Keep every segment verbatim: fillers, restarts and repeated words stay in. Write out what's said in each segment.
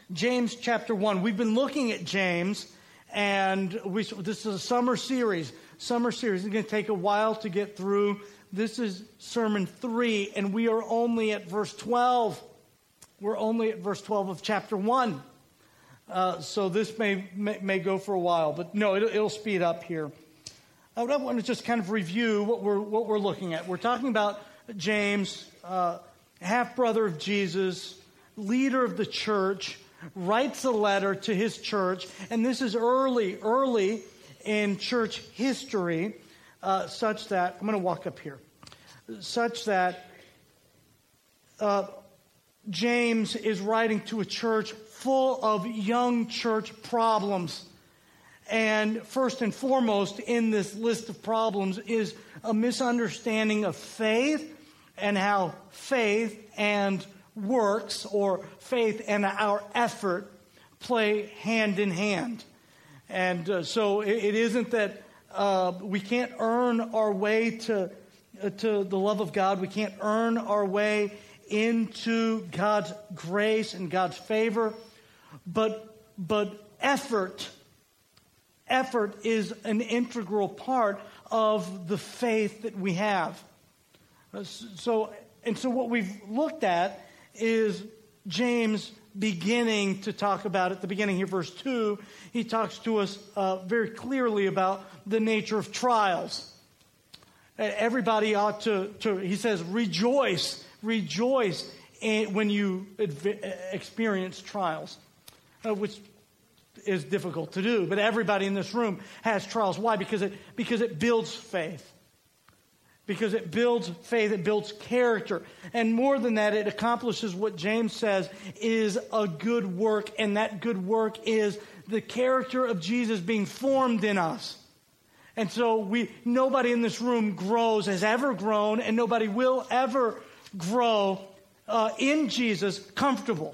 James chapter one. We've been looking at James, and we, this is a summer series. Summer series. It's going to take a while to get through. This is sermon three, and we are only at verse twelve. We're only at verse twelve of chapter one. Uh, so this may, may may go for a while, but no, it'll, it'll speed up here. I want to just kind of review what we're what we're looking at. We're talking about James, uh, half brother of Jesus, leader of the church, writes a letter to his church, and this is early, early in church history, uh, such that I'm going to walk up here, such that uh, James is writing to a church full of young church problems. And first and foremost in this list of problems is a misunderstanding of faith and how faith and works, or faith and our effort, play hand in hand. And uh, so it, it isn't that uh, we can't earn our way to uh, to the love of God. We can't earn our way into God's grace and God's favor. But but effort, effort is an integral part of the faith that we have. Uh, so and so what we've looked at is James beginning to talk about, at the beginning here, verse two, he talks to us uh, very clearly about the nature of trials. Everybody ought to, to he says, rejoice, rejoice in, when you adv- experience trials, uh, which is difficult to do. But everybody in this room has trials. Why? Because it because it builds faith. Because it builds faith, it builds character. And more than that, it accomplishes what James says is a good work. And that good work is the character of Jesus being formed in us. And so we, nobody in this room grows, has ever grown, and nobody will ever grow uh, in Jesus comfortable.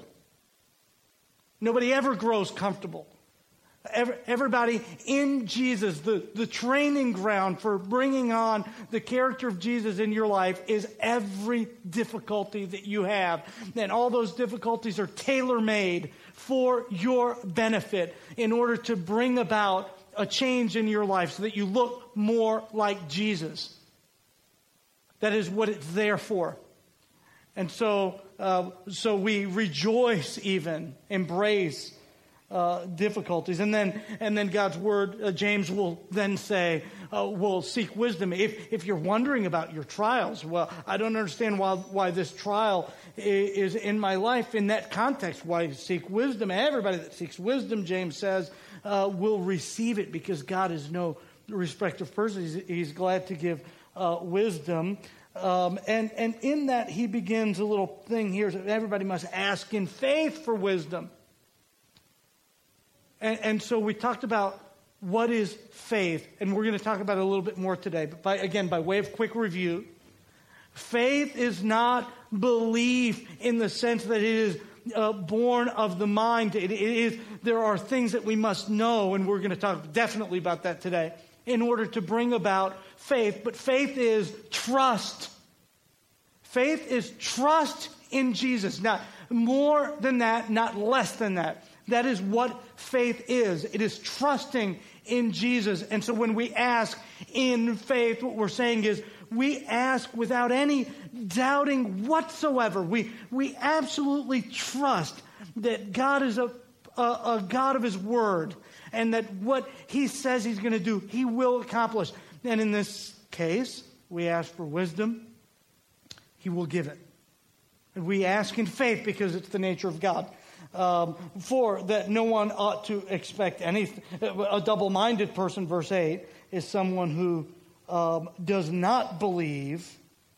Nobody ever grows comfortable. Everybody in Jesus, the, the training ground for bringing on the character of Jesus in your life is every difficulty that you have. And all those difficulties are tailor-made for your benefit in order to bring about a change in your life so that you look more like Jesus. That is what it's there for. And so, uh, so we rejoice even, embrace Uh, difficulties. And then and then God's word, uh, James will then say, uh, we'll seek wisdom. If if you're wondering about your trials, well, I don't understand why why this trial is, is in my life in that context. Why seek wisdom? Everybody that seeks wisdom, James says, uh, will receive it, because God is no respecter of persons. He's, he's glad to give uh, wisdom. Um, and, and in that, he begins a little thing here. So everybody must ask in faith for wisdom. And, and so we talked about what is faith, and we're going to talk about it a little bit more today. But by, again, by way of quick review, faith is not belief in the sense that it is uh, born of the mind. It, it is there are things that we must know, and we're going to talk definitely about that today, in order to bring about faith. But faith is trust. Faith is trust in Jesus. Not more than that, not less than that. That is what faith is. It is trusting in Jesus. And so when we ask in faith, what we're saying is we ask without any doubting whatsoever. We we absolutely trust that God is a, a, a God of His Word, and that what He says He's going to do, He will accomplish. And in this case, we ask for wisdom. He will give it. And we ask in faith because it's the nature of God. Um, for that no one ought to expect anything. A double-minded person, verse eight, is someone who um, does not believe.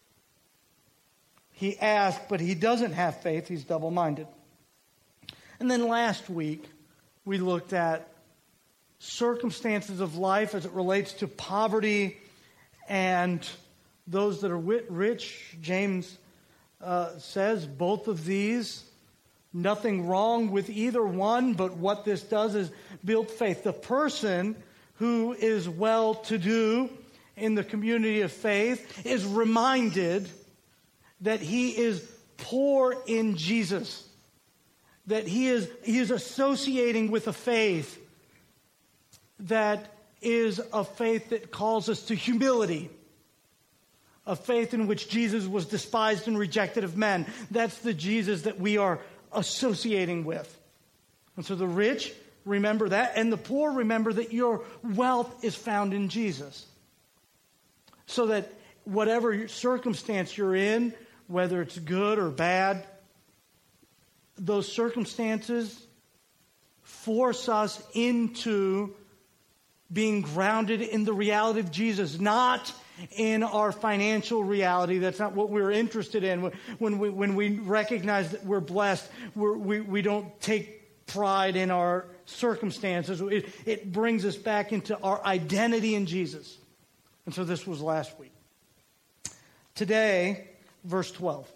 He asks, but he doesn't have faith. He's double-minded. And then last week, we looked at circumstances of life as it relates to poverty and those that are rich. James uh, says both of these, nothing wrong with either one, but what this does is build faith. The person who is well-to-do in the community of faith is reminded that he is poor in Jesus. that he is, he is associating with a faith that is a faith that calls us to humility. A faith in which Jesus was despised and rejected of men. That's the Jesus that we are associating with. And so the rich, remember that. And the poor, remember that your wealth is found in Jesus. So that whatever circumstance you're in, whether it's good or bad, those circumstances force us into being grounded in the reality of Jesus, not in our financial reality. That's not what we're interested in. When we, when we recognize that we're blessed, we're, we, we don't take pride in our circumstances. It, it brings us back into our identity in Jesus. And so this was last week. Today, verse twelve.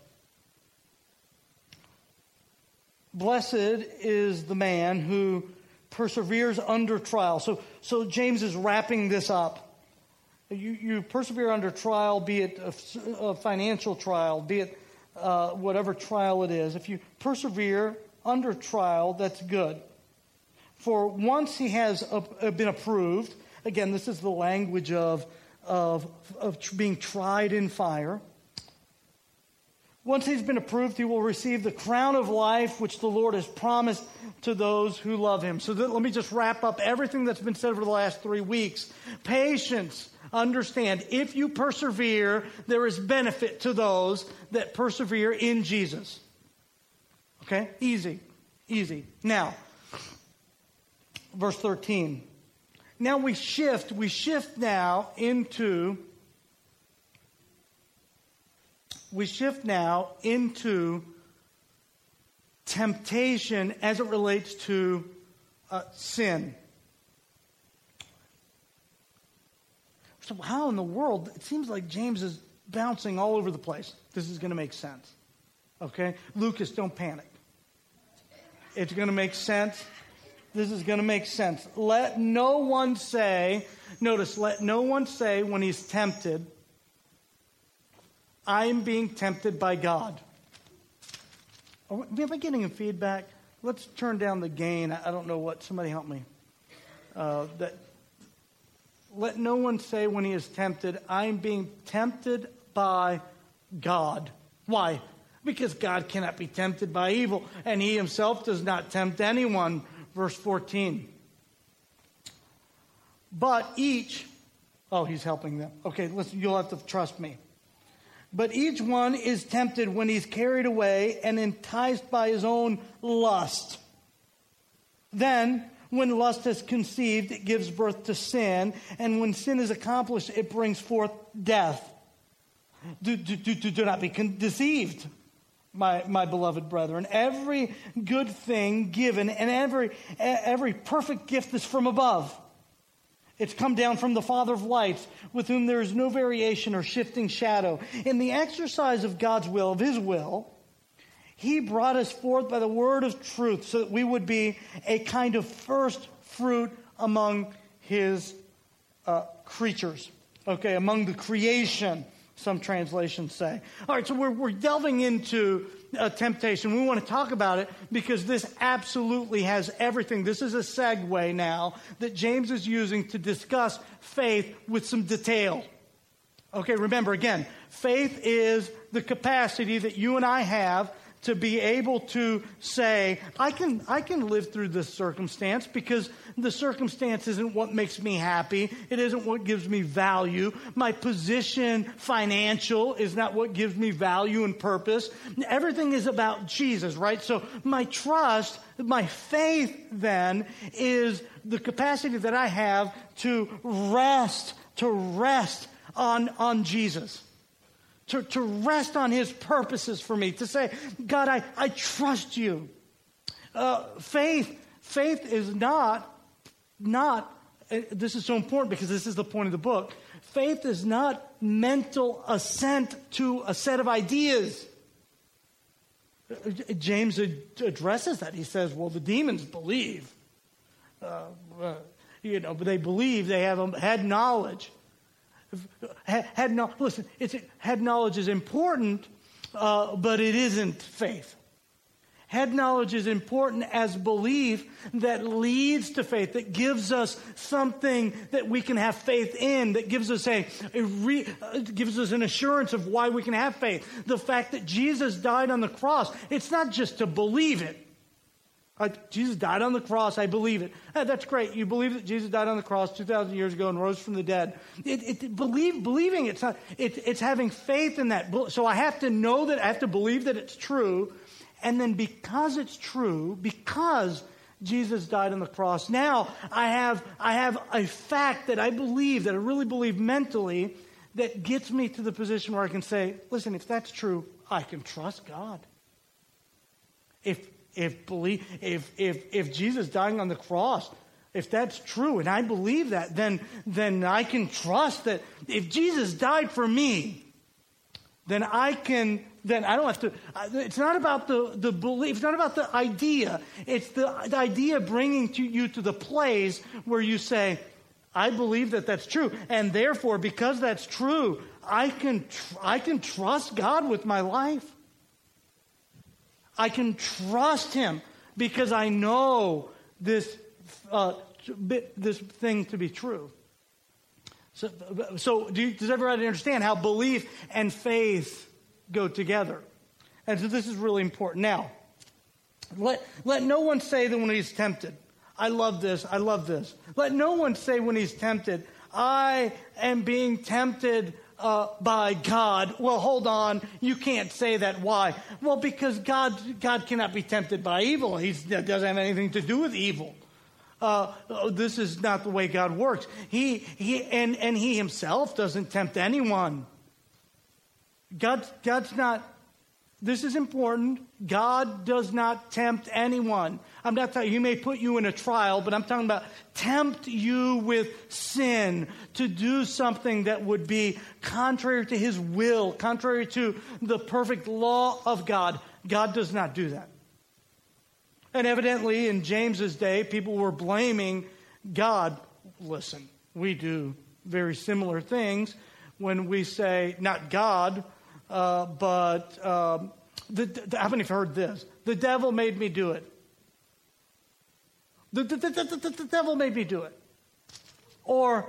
Blessed is the man who perseveres under trial. So, so James is wrapping this up. You, you persevere under trial, be it a, a financial trial, be it uh, whatever trial it is. If you persevere under trial, that's good. For once he has uh, been approved, again, this is the language of, of, of being tried in fire. Once he's been approved, he will receive the crown of life which the Lord has promised to those who love him. So that, let me just wrap up everything that's been said over the last three weeks. Patience. Understand, if you persevere, there is benefit to those that persevere in Jesus. Okay? Easy. Easy. Now, verse thirteen. Now we shift, we shift now into, we shift now into temptation as it relates to uh, sin. So how in the world, it seems like James is bouncing all over the place. This is going to make sense. Okay? Lucas, don't panic. It's going to make sense. This is going to make sense. Let no one say, notice, let no one say when he's tempted, I'm being tempted by God. Am I getting feedback? Let's turn down the gain. I don't know what. Somebody help me. Uh, that. Let no one say when he is tempted, I'm being tempted by God. Why? Because God cannot be tempted by evil, and he himself does not tempt anyone. Verse fourteen. But each, oh, he's helping them. Okay, listen, you'll have to trust me. But each one is tempted when he's carried away and enticed by his own lust. Then, when lust is conceived, it gives birth to sin. And when sin is accomplished, it brings forth death. Do, do, do, do not be con- deceived, my, my beloved brethren. Every good thing given and every, every perfect gift is from above. It's come down from the Father of lights, with whom there is no variation or shifting shadow. In the exercise of God's will, of his will, he brought us forth by the word of truth so that we would be a kind of first fruit among his uh, creatures. Okay, among the creation, some translations say. All right, so we're, we're delving into uh, temptation. We want to talk about it because this absolutely has everything. This is a segue now that James is using to discuss faith with some detail. Okay, remember again, faith is the capacity that you and I have to be able to say, I can I can live through this circumstance because the circumstance isn't what makes me happy. It isn't what gives me value. My position, financial, is not what gives me value and purpose. Everything is about Jesus, right? So my trust, my faith then is the capacity that I have to rest, to rest on, on Jesus. To, to rest on his purposes for me, to say, God, I, I trust you. Uh, faith, faith is not, not, uh, this is so important because this is the point of the book. Faith is not mental assent to a set of ideas. Uh, James ad- addresses that. He says, well, the demons believe. Uh, uh, you know, but they believe, they have um, had knowledge. Had no, listen, it's, head knowledge is important, uh, but it isn't faith. Head knowledge is important as belief that leads to faith, that gives us something that we can have faith in, that gives us a, a re, uh, gives us an assurance of why we can have faith. The fact that Jesus died on the cross, it's not just to believe it. Like, Jesus died on the cross, I believe it. Eh, that's great. You believe that Jesus died on the cross two thousand years ago and rose from the dead. It, it, believe, believing it's not, it, it's having faith in that. So I have to know that, I have to believe that it's true. And then because it's true, because Jesus died on the cross, now I have, I have a fact that I believe, that I really believe mentally, that gets me to the position where I can say, listen, if that's true, I can trust God. If If believe if if if Jesus dying on the cross, if that's true, and I believe that, then then I can trust that if Jesus died for me, then I can then I don't have to. It's not about the the belief. It's not about the idea. It's the, the idea bringing to you to the place where you say, I believe that that's true, and therefore, because that's true, I can tr- I can trust God with my life. I can trust Him because I know this uh, this thing to be true. So, so do you, does everybody understand how belief and faith go together? And so this is really important. Now, let let no one say that when he's tempted, I love this, I love this. Let no one say when he's tempted, I am being tempted Uh, by God. Well, hold on. You can't say that. Why? Well, because God God cannot be tempted by evil. He doesn't have anything to do with evil. Uh, this is not the way God works. He he and and He Himself doesn't tempt anyone. God God's not. This is important. God does not tempt anyone. I'm not talking, He may put you in a trial, but I'm talking about tempt you with sin to do something that would be contrary to His will, contrary to the perfect law of God. God does not do that. And evidently in James's day, people were blaming God. Listen, we do very similar things when we say, not God, Uh, but um, the, the, how many have heard this? The devil made me do it. The, the, the, the, the devil made me do it. Or,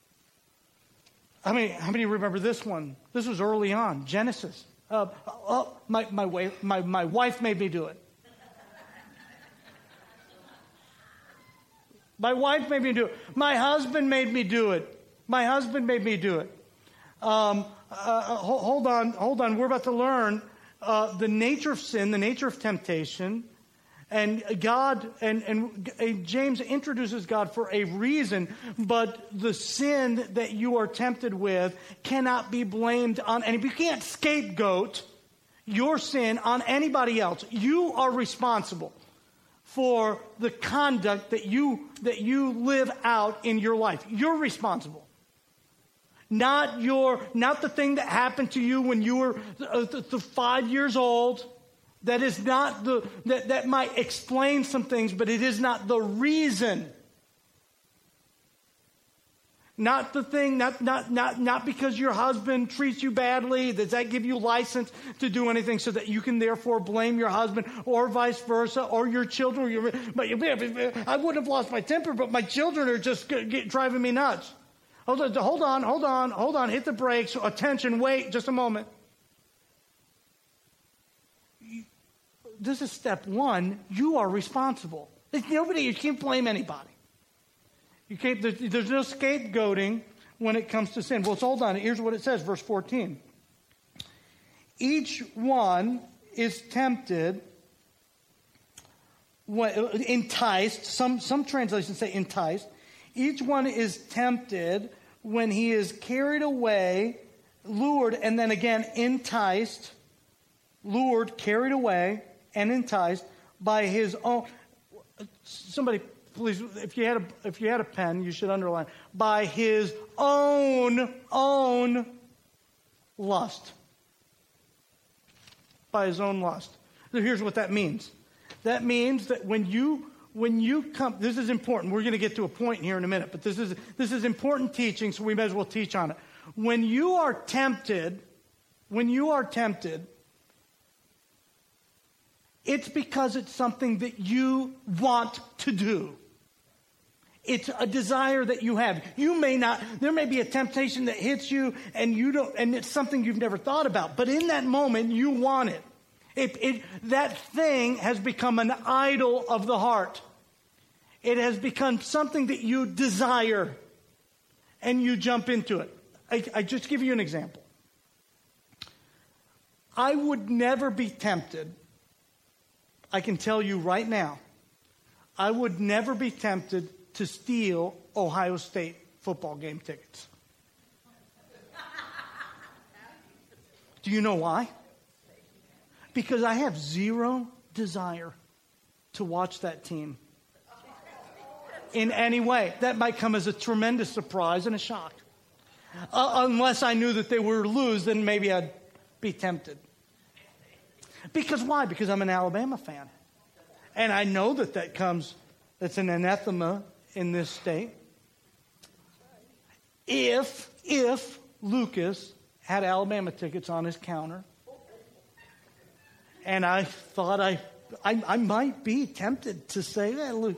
I mean, how many remember this one? This was early on, Genesis. Uh, uh, my, my, wife, my, my wife made me do it. My wife made me do it. My husband made me do it. My husband made me do it. Um, uh, hold on, hold on. We're about to learn uh, the nature of sin, the nature of temptation, and God. And, and James introduces God for a reason, but the sin that you are tempted with cannot be blamed on anybody. You can't scapegoat your sin on anybody else. You are responsible for the conduct that you that you live out in your life. You're responsible. Not your, not the thing that happened to you when you were uh, th- th- five years old. That is not the, that, that might explain some things, but it is not the reason. Not the thing, not, not, not, not because your husband treats you badly, does that give you license to do anything so that you can therefore blame your husband or vice versa or your children. Or your, but I wouldn't have lost my temper, but my children are just get, driving me nuts. Hold on, hold on, hold on, hold on. Hit the brakes. Attention, wait just a moment. This is step one. You are responsible. There's nobody, you can't blame anybody. You can't, there's no scapegoating when it comes to sin. Well, so hold on. Here's what it says, verse fourteen. Each one is tempted, enticed. Some, some translations say enticed. Each one is tempted when he is carried away, lured, and then again enticed, lured, carried away, and enticed by his own. Somebody, please, if you had a if you had a pen, you should underline by his own own lust. By his own lust. So here's what that means. That means that when you When you come, this is important. We're going to get to a point here in a minute, but this is this is important teaching, so we may as well teach on it. When you are tempted, when you are tempted, It's because it's something that you want to do. It's a desire that you have. You may not, there may be a temptation that hits you and you don't, and it's something you've never thought about. But in that moment, you want it. It, it that thing has become an idol of the heart. It has become something that you desire and you jump into it. I, I just give you an example. I would never be tempted. I can tell you right now, I would never be tempted to steal Ohio State football game tickets. Do you know why? Because I have zero desire to watch that team in any way. That might come as a tremendous surprise and a shock. Uh, unless I knew that they were to lose, then maybe I'd be tempted. Because why? Because I'm an Alabama fan. And I know that that comes, that's an anathema in this state. If, if Lucas had Alabama tickets on his counter, and I thought I, I, I might be tempted to say that, Luke,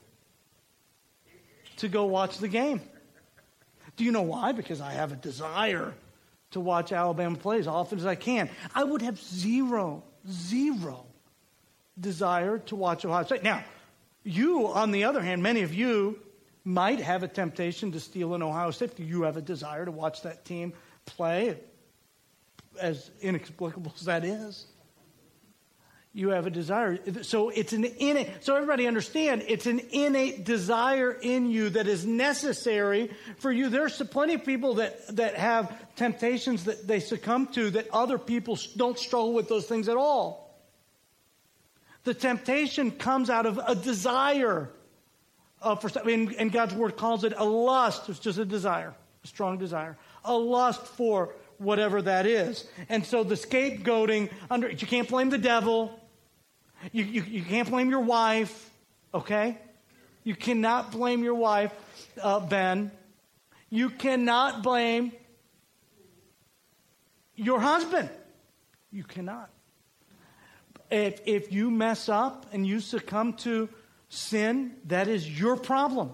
to go watch the game. Do you know why? Because I have a desire to watch Alabama play as often as I can. I would have zero, zero desire to watch Ohio State. Now, you, on the other hand, many of you might have a temptation to steal an Ohio State. You have a desire to watch that team play, as inexplicable as that is. You have a desire. So it's an innate, so everybody understand, it's an innate desire in you that is necessary for you. There's plenty of people that, that have temptations that they succumb to that other people don't struggle with those things at all. The temptation comes out of a desire. Uh, for and, and God's word calls it a lust. It's just a desire, a strong desire. A lust for whatever that is. And so the scapegoating, under you can't blame the devil. You, you, you can't blame your wife, okay? You cannot blame your wife, uh, Ben. You cannot blame your husband. You cannot. If, if you mess up and you succumb to sin, that is your problem.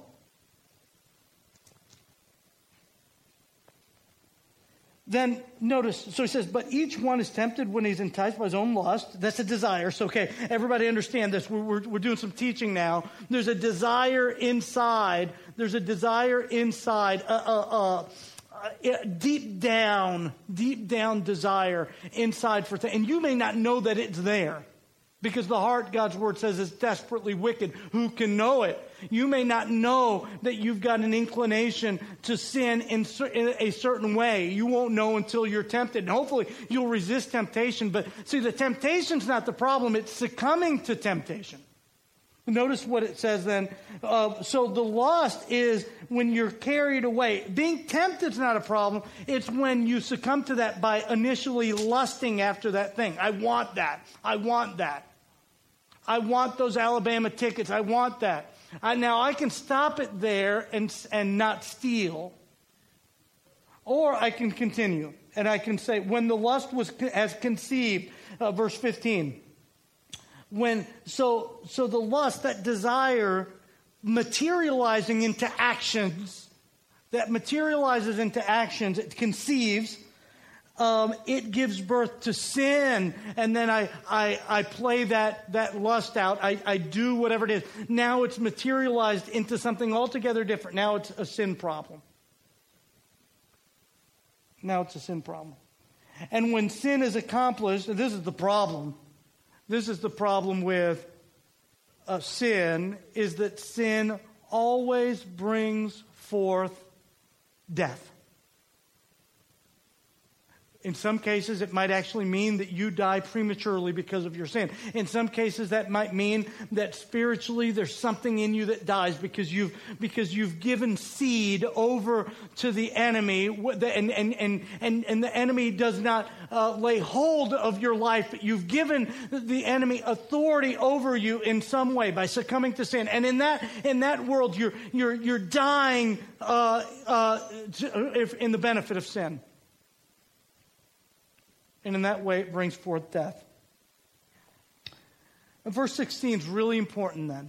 Then notice, so he says, but each one is tempted when he's enticed by his own lust. That's a desire. So, okay, everybody understand this. We're, we're, we're doing some teaching now. There's a desire inside. There's a desire inside, uh, uh, uh, deep down, deep down desire inside for things. And you may not know that it's there. Because the heart, God's word says, is desperately wicked. Who can know it? You may not know that you've got an inclination to sin in, in a certain way. You won't know until you're tempted. And hopefully you'll resist temptation. But see, the temptation's not the problem. It's succumbing to temptation. Notice what it says then. Uh, so the lust is when you're carried away. Being tempted is not a problem. It's when you succumb to that by initially lusting after that thing. I want that. I want that. I want those Alabama tickets. I want that. I, now, I can stop it there and, and not steal. Or I can continue. And I can say, when the lust was has conceived, uh, verse fifteen. When so so the lust, that desire materializing into actions, that materializes into actions, it conceives, um, it gives birth to sin, and then I I, I play that, that lust out. I, I do whatever it is. Now it's materialized into something altogether different. Now it's a sin problem. Now it's a sin problem. And when sin is accomplished, and this is the problem. This is the problem with uh, sin, is that sin always brings forth death. In some cases, it might actually mean that you die prematurely because of your sin. In some cases, that might mean that spiritually there's something in you that dies because you've because you've given seed over to the enemy, and and and and, and the enemy does not uh, lay hold of your life, but you've given the enemy authority over you in some way by succumbing to sin. And in that in that world, you're you're you're dying uh, uh, in the benefit of sin. And in that way, it brings forth death. And verse sixteen is really important then.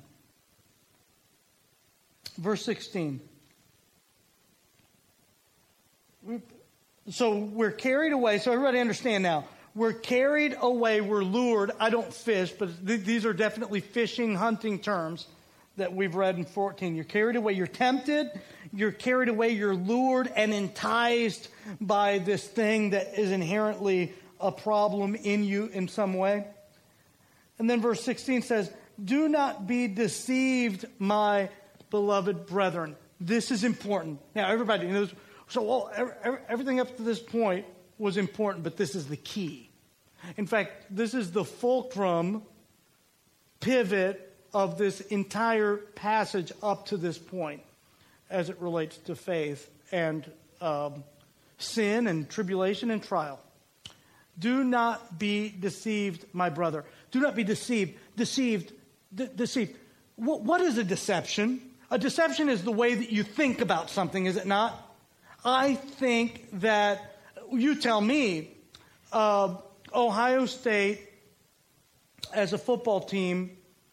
Verse sixteen. So we're carried away. So everybody understand now. We're carried away. We're lured. I don't fish, but th- these are definitely fishing, hunting terms that we've read in fourteen. You're carried away. You're tempted. You're carried away. You're lured and enticed by this thing that is inherently a problem in you in some way. And then verse sixteen says, do not be deceived, my beloved brethren. This is important. Now, everybody knows. So well, everything up to this point was important, but this is the key. In fact, this is the fulcrum pivot of this entire passage up to this point as it relates to faith and um, sin and tribulation and trial. Do not be deceived, my brother. Do not be deceived. Deceived. De- deceived. What, what is a deception? A deception is the way that you think about something, is it not? I think that, you tell me, uh, Ohio State as a football team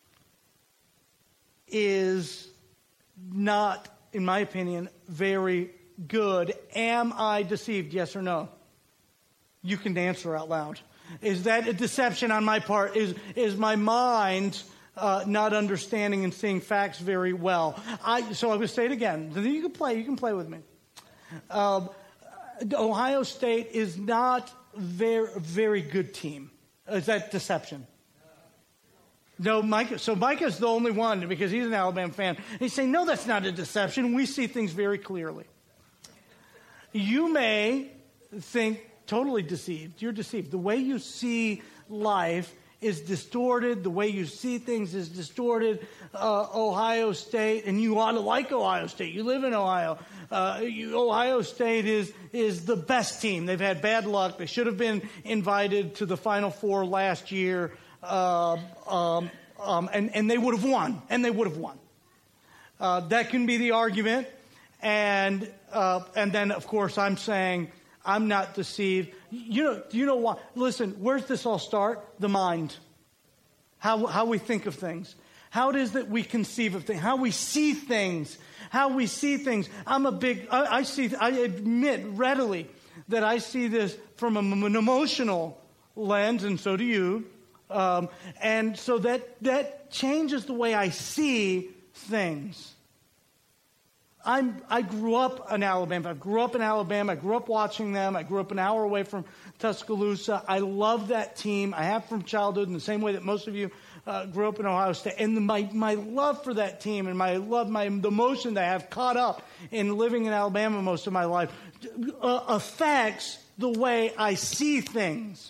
is not, in my opinion, very good. Am I deceived? Yes or no? You can answer out loud. Is that a deception on my part? Is is my mind uh, not understanding and seeing facts very well? I so I will say it again. You can play. You can play with me. Uh, Ohio State is not very very good team. Is that deception? No, Micah. So Micah's the only one because he's an Alabama fan. He's saying, no, that's not a deception. We see things very clearly. You may think totally deceived. You're deceived. The way you see life is distorted. The way you see things is distorted. Uh, Ohio State, and you ought to like Ohio State. You live in Ohio. Uh, you, Ohio State is is the best team. They've had bad luck. They should have been invited to the Final Four last year, uh, um, um, and and they would have won. And they would have won. Uh, that can be the argument, and uh, and then of course I'm saying I'm not deceived. You know, you know what? Listen, where's this all start? The mind. How how we think of things. How it is that we conceive of things. How we see things. How we see things. I'm a big, I, I see, I admit readily that I see this from a, an emotional lens, and so do you. Um, and so that that changes the way I see things. I'm, I grew up in Alabama. I grew up in Alabama. I grew up watching them. I grew up an hour away from Tuscaloosa. I love that team. I have from childhood in the same way that most of you uh, grew up in Ohio State. And the, my, my love for that team and my love, my the emotion that I have caught up in living in Alabama most of my life uh, affects the way I see things.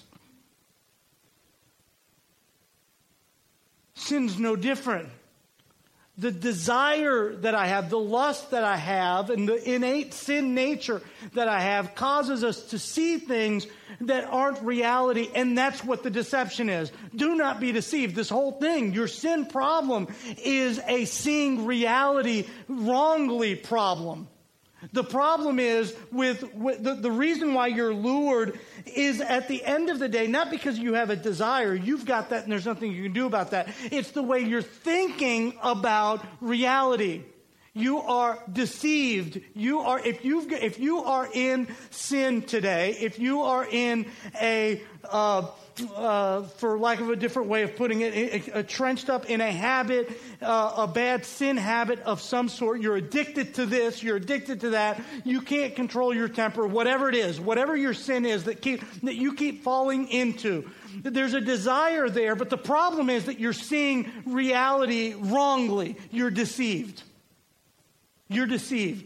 Sin's no different. The desire that I have, the lust that I have, and the innate sin nature that I have causes us to see things that aren't reality, and that's what the deception is. Do not be deceived. This whole thing, your sin problem, is a seeing reality wrongly problem. The problem is with, with the, the reason why you're lured is at the end of the day, not because you have a desire. You've got that and there's nothing you can do about that. It's the way you're thinking about reality. You are deceived. You are, if you've, if you are in sin today, if you are in a, uh, uh, for lack of a different way of putting it, a, a trenched up in a habit, uh, a bad sin habit of some sort. You're addicted to this. You're addicted to that. You can't control your temper. Whatever it is, whatever your sin is that keep that you keep falling into. There's a desire there, but the problem is that you're seeing reality wrongly. You're deceived. You're deceived.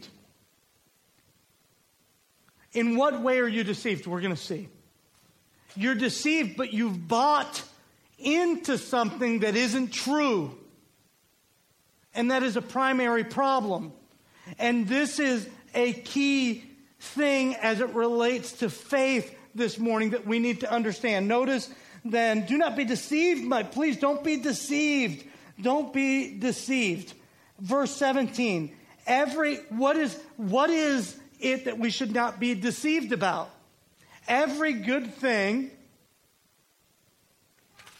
In what way are you deceived? We're going to see. You're deceived, but you've bought into something that isn't true. And that is a primary problem. And this is a key thing as it relates to faith this morning that we need to understand. Notice then, do not be deceived, my please don't be deceived. Don't be deceived. Verse seventeen. Every what is what is it that we should not be deceived about? Every good thing,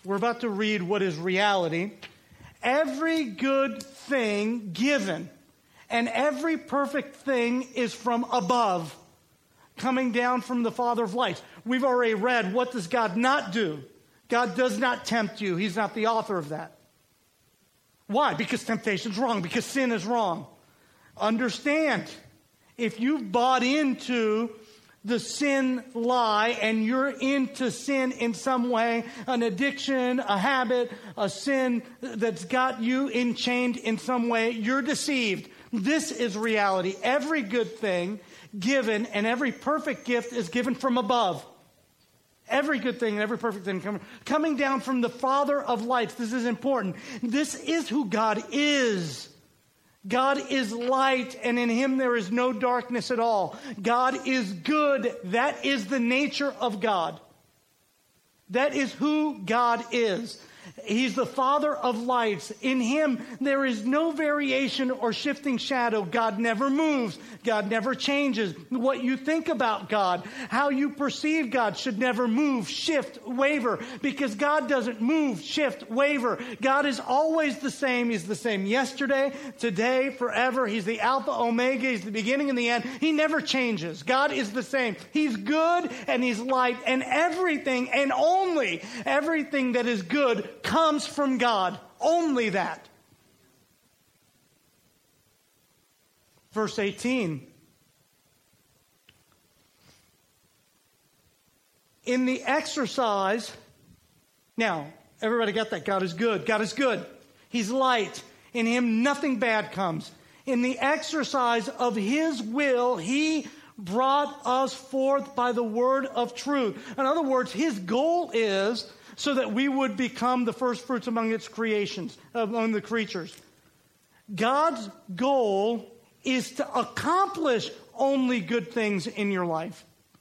We're about to read what is reality. Every good thing given and every perfect thing is from above, coming down from the Father of lights. We've already read, what does God not do? God does not tempt you. He's not the author of that. Why? Because temptation's wrong. Because sin is wrong. Understand, if you've bought into the sin lie and you're into sin in some way, an addiction, a habit, a sin that's got you enchained in some way, you're deceived. This is reality. Every good thing given and every perfect gift is given from above. Every good thing and every perfect thing coming, coming down from the Father of lights. This is important. This is who God is. God is light, and in him there is no darkness at all. God is good. That is the nature of God. That is who God is. He's the Father of lights. In him, there is no variation or shifting shadow. God never moves. God never changes. What you think about God, how you perceive God should never move, shift, waver, because God doesn't move, shift, waver. God is always the same. He's the same yesterday, today, forever. He's the Alpha, Omega. He's the beginning and the end. He never changes. God is the same. He's good and he's light, and everything and only everything that is good comes from God. Only that. Verse eighteen. In the exercise, now, everybody got that? God is good. God is good. He's light. In him, nothing bad comes. In the exercise of his will, he brought us forth by the word of truth. In other words, his goal is so that we would become the first fruits among its creations, among the creatures. God's goal is to accomplish only good things in your life.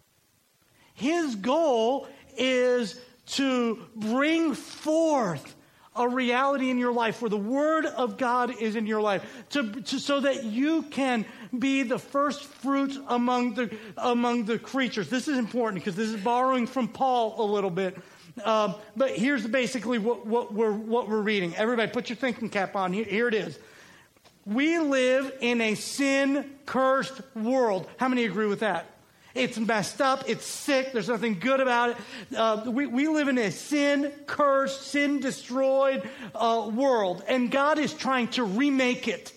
His goal is to bring forth a reality in your life where the Word of God is in your life, to, to, so that you can be the first fruits among the, among the creatures. This is important because this is borrowing from Paul a little bit. Um, but here's basically what, what, we're, what we're reading. Everybody put your thinking cap on. Here, here it is. We live in a sin-cursed world. How many agree with that? It's messed up. It's sick. There's nothing good about it. Uh, we, we live in a sin-cursed, sin-destroyed uh, world. And God is trying to remake it.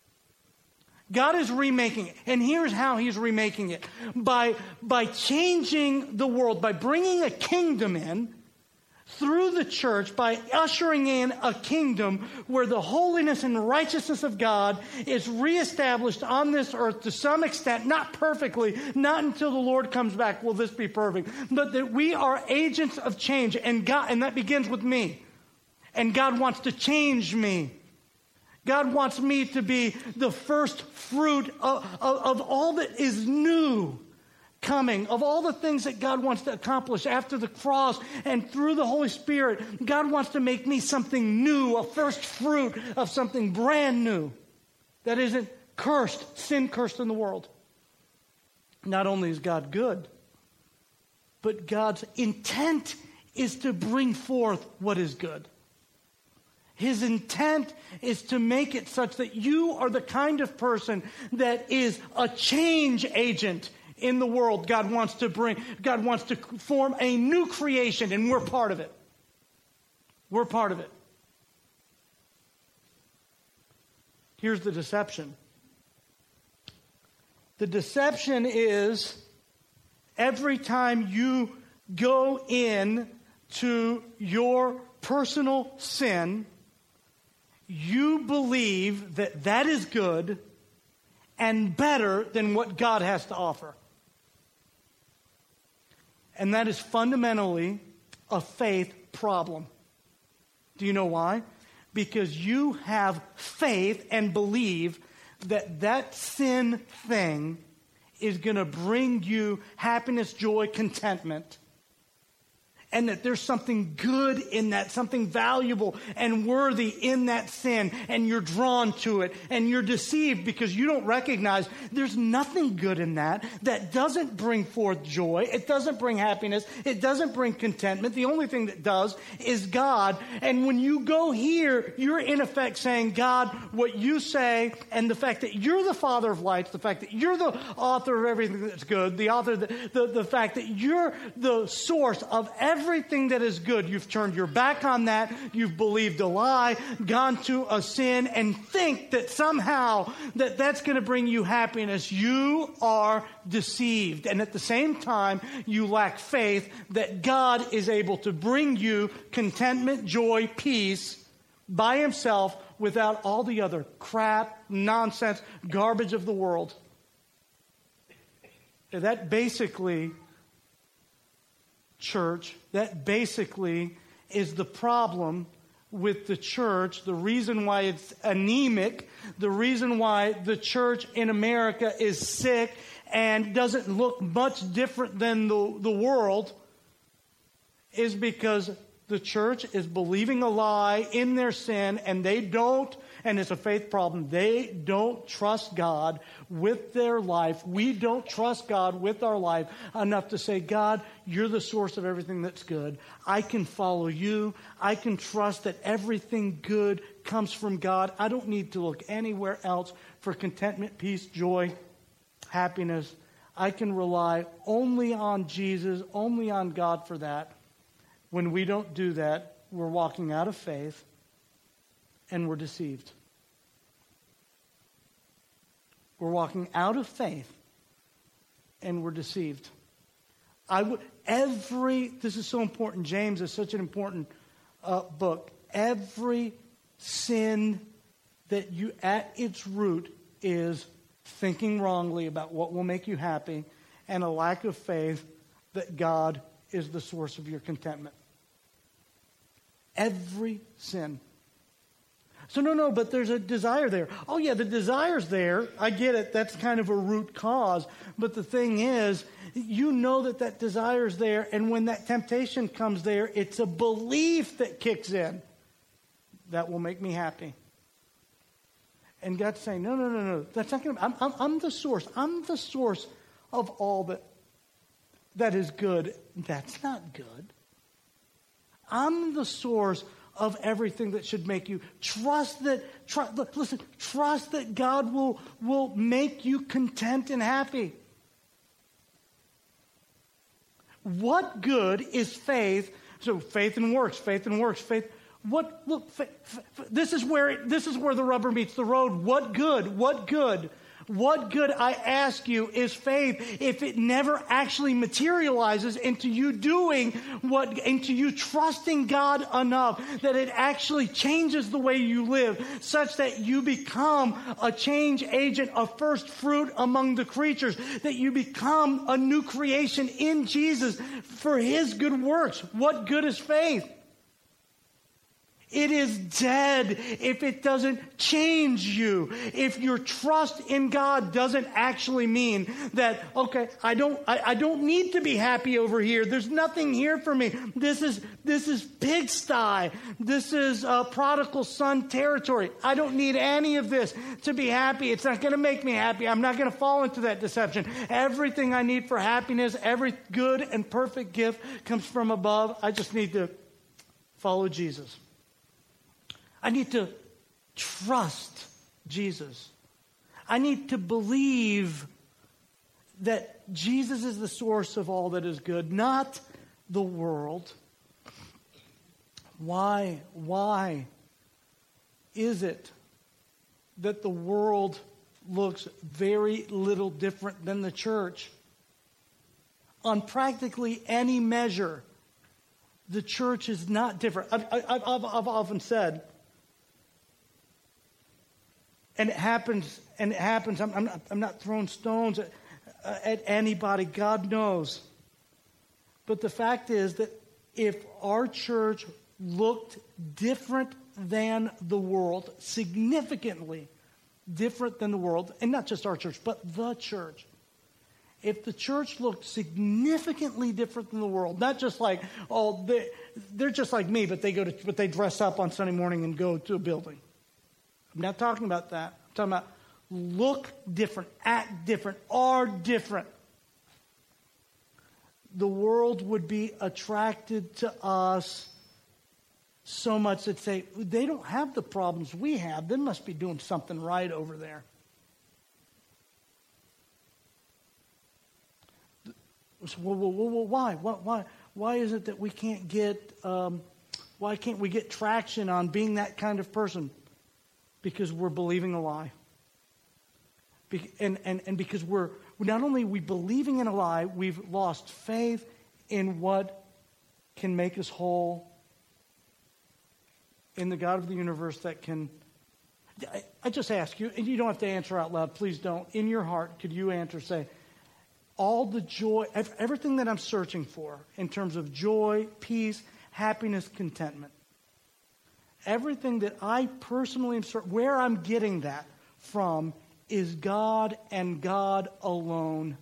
God is remaking it. And here's how he's remaking it. By, by changing the world, by bringing a kingdom in, through the church, by ushering in a kingdom where the holiness and righteousness of God is reestablished on this earth to some extent, not perfectly, not until the Lord comes back will this be perfect, but that we are agents of change, and God, and that begins with me. And God wants to change me. God wants me to be the first fruit of, of, of all that is new coming, of all the things that God wants to accomplish after the cross and through the Holy Spirit. God wants to make me something new, a first fruit of something brand new that isn't cursed, sin cursed in the world. Not only is God good, but God's intent is to bring forth what is good. His intent is to make it such that you are the kind of person that is a change agent in the world. God wants to bring, God wants to form a new creation, and we're part of it. We're part of it. Here's the deception. The deception is every time you go in to your personal sin, you believe that that is good and better than what God has to offer. And that is fundamentally a faith problem. Do you know why? Because you have faith and believe that that sin thing is going to bring you happiness, joy, contentment. and that there's something good in that, something valuable and worthy in that sin, and you're drawn to it, and you're deceived because you don't recognize there's nothing good in that that doesn't bring forth joy. It doesn't bring happiness. It doesn't bring contentment. The only thing that does is God. And when you go here, you're in effect saying, God, what you say, and the fact that you're the Father of lights, the fact that you're the author of everything that's good, the author, the, the, the fact that you're the source of everything that is good. You've turned your back on that. You've believed a lie, gone to a sin, and think that somehow that that's going to bring you happiness. You are deceived. And at the same time, you lack faith that God is able to bring you contentment, joy, peace by himself without all the other crap, nonsense, garbage of the world. That basically, church, that basically is the problem with the church, the reason why it's anemic, the reason why the church in America is sick and doesn't look much different than the, the world, is because the church is believing a lie in their sin, and they don't, and it's a faith problem, they don't trust God with their life. We don't trust God with our life enough to say, God, you're the source of everything that's good. I can follow you. I can trust that everything good comes from God. I don't need to look anywhere else for contentment, peace, joy, happiness. I can rely only on Jesus, only on God for that. When we don't do that, we're walking out of faith and we're deceived. We're walking out of faith and we're deceived. I would every this is so important. James is such an important uh, book. Every sin that you at its root is thinking wrongly about what will make you happy and a lack of faith that God is the source of your contentment. Every sin. So no, no, but there's a desire there. Oh yeah, the desire's there. I get it. That's kind of a root cause. But the thing is, you know that that desire's there, and when that temptation comes there, it's a belief that kicks in. That will make me happy. And God's saying, no, no, no, no. That's not going to. I'm, I'm, I'm the source. I'm the source of all that that is good. That's not good. I'm the source of everything that should make you trust that. Tr- listen, trust that God will will make you content and happy. What good is faith? So faith and works, faith and works, faith. What look? Fa- fa- this is where it, this is where the rubber meets the road. What good? What good? What good, I ask you, is faith if it never actually materializes into you doing what, into you trusting God enough that it actually changes the way you live, such that you become a change agent, a first fruit among the creatures, that you become a new creation in Jesus for his good works. What good is faith? It is dead if it doesn't change you. If your trust in God doesn't actually mean that, okay, I don't, I, I don't need to be happy over here. There's nothing here for me. This is, this is pigsty. This is uh, prodigal son territory. I don't need any of this to be happy. It's not going to make me happy. I'm not going to fall into that deception. Everything I need for happiness, every good and perfect gift comes from above. I just need to follow Jesus. I need to trust Jesus. I need to believe that Jesus is the source of all that is good, not the world. Why, why is it that the world looks very little different than the church? On practically any measure, the church is not different. I've, I've, I've often said, and it happens, and it happens. I'm, I'm, not, I'm not throwing stones at, uh, at anybody. God knows. But the fact is that if our church looked different than the world, significantly different than the world, and not just our church, but the church, if the church looked significantly different than the world, not just like, oh, they, they're just like me, but they go to, but they dress up on Sunday morning and go to a building. I'm not talking about that. I'm talking about look different, act different, are different. The world would be attracted to us so much that say, they don't have the problems we have. They must be doing something right over there. So, well, well, well, why? Why? Why? Why is it that we can't get? Um, why can't we get traction on being that kind of person? Because we're believing a lie. Be- and, and and because we're not only are we believing in a lie, we've lost faith in what can make us whole. In the God of the universe that can. I, I just ask you, and you don't have to answer out loud. Please don't. In your heart, could you answer? Say. All the joy, everything that I'm searching for in terms of joy, peace, happiness, contentment. Everything that I personally am searching, where I'm getting that from is God and God alone.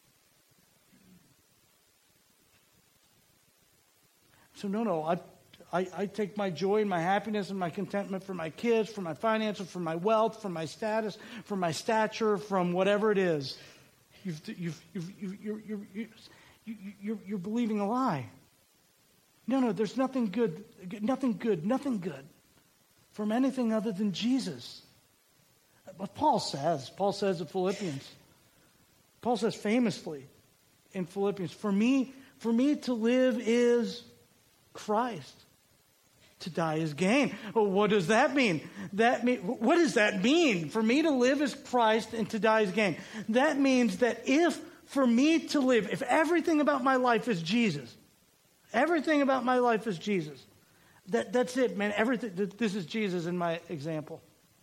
So no, no, I, I, I take my joy and my happiness and my contentment from my kids, from my finances, from my wealth, from my status, from my stature, from whatever it is. You've, you've, you've, you're, you're, you're, you're, you're believing a lie. No, no, there's nothing good, nothing good, nothing good from anything other than Jesus. But Paul says, Paul says in Philippians, Paul says famously in Philippians, for me, for me to live is Christ. To die is gain. Well, what does that mean? That mean what does that mean? For me to live is Christ and to die is gain. That means that if for me to live, if everything about my life is Jesus, everything about my life is Jesus, that, that's it, man. Everything. This is Jesus in my example.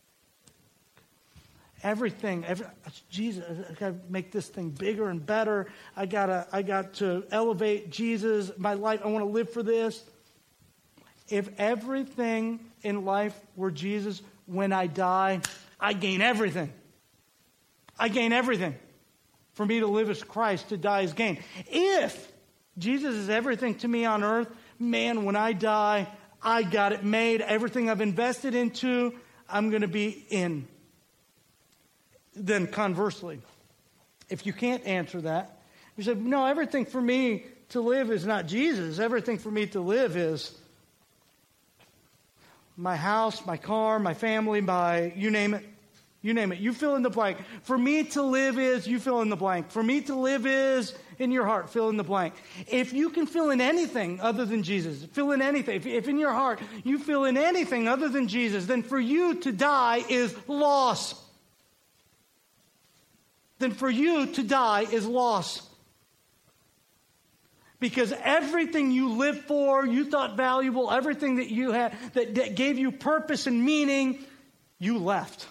Everything, every, Jesus. I got to make this thing bigger and better. I gotta, I got to elevate Jesus. My life. I want to live for this. If everything in life were Jesus, when I die, I gain everything. I gain everything. For me to live is Christ, to die is gain. If Jesus is everything to me on earth, man, when I die, I got it made. Everything I've invested into, I'm going to be in. Then conversely, if you can't answer that, you say, no, everything for me to live is not Jesus. Everything for me to live is my house, my car, my family, my, you name it. You name it. You fill in the blank. For me to live is, you fill in the blank. For me to live is, in your heart, fill in the blank. If you can fill in anything other than Jesus, fill in anything. If, if in your heart you fill in anything other than Jesus, then for you to die is loss. Then for you to die is loss. Because everything you lived for, you thought valuable, everything that you had that, that gave you purpose and meaning, you left.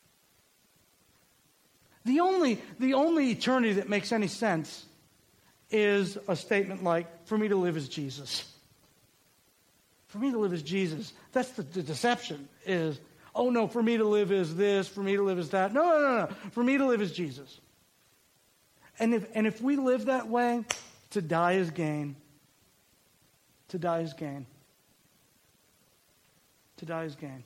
The only, the only eternity that makes any sense is a statement like, for me to live is Jesus. For me to live is Jesus. That's the, the deception is, oh no, for me to live is this, for me to live is that. No, no, no, no. For me to live is Jesus. And if, and if we live that way, to die is gain. To die is gain. To die is gain.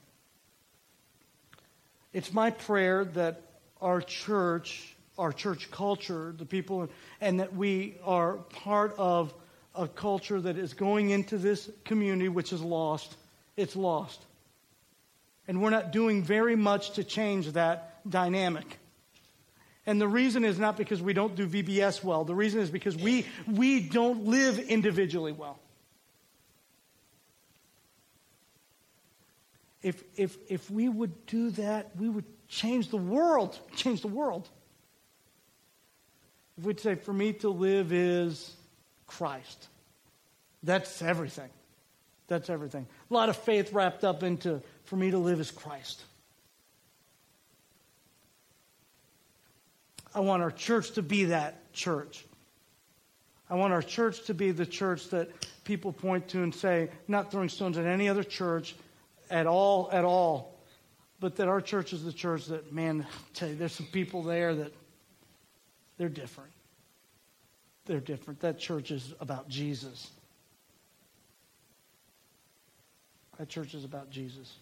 It's my prayer that our church, our church culture, the people, and that we are part of a culture that is going into this community which is lost. It's lost. And we're not doing very much to change that dynamic. And the reason is not because we don't do V B S well. The reason is because we, we don't live individually well. If, if, if we would do that, we would change the world. Change the world. If we'd say, for me to live is Christ. That's everything. That's everything. A lot of faith wrapped up into, for me to live is Christ. I want our church to be that church. I want our church to be the church that people point to and say, not throwing stones at any other church at all, at all, but that our church is the church that, man, I tell you, there's some people there that they're different. they're different. That church is about Jesus. That church is about Jesus.